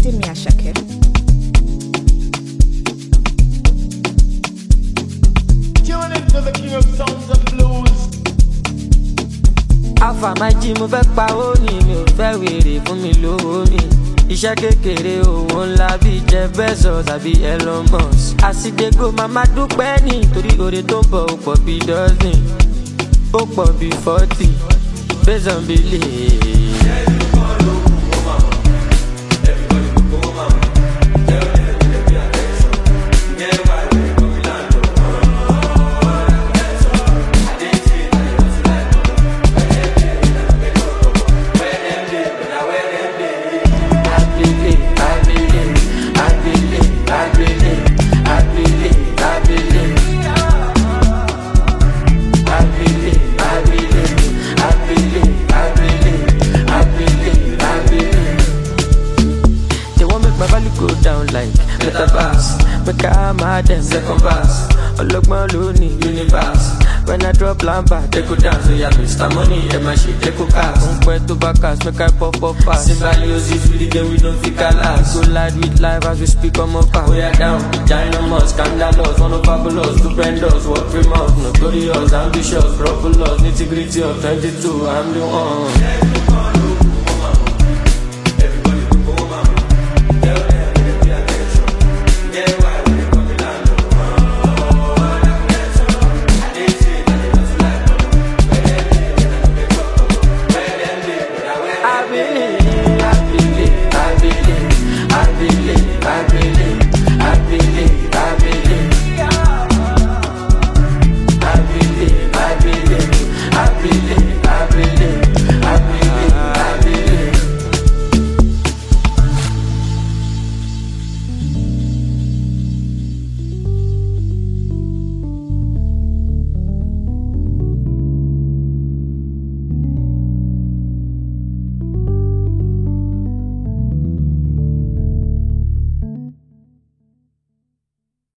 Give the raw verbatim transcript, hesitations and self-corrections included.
Simi Ashake. Tune into the king of sounds and blues. Alpha my G mo fẹ́ pa ó ní mi ò fẹ́ wèrè fún mi lówó mi. Iṣẹ́ kékeré owó ńlá bíi Jeff Bezos tàbí Elon Musk. Àsìdégò màmá dúpẹ́ nítorí oore tó ń bọ̀ ó pọ̀ bíi dozen. Ó pọ̀ bíi forty. Based on belief. Go down like better pass. Make I mad them second pass. Olokman lonely universe. When I drop lamba, they go down. So yeah, Mister Money, and my shit they go cast. Unque to back us, make I pop up fast. Symbiosis with the game, we don't think I last. Go live with live as we speak on my path. We are down, Dynamos, scandalous, one of fabulous, stupendous, work free mouth, notorious, ambitious, proper laws, nitty gritty of twenty-two, I'm the one.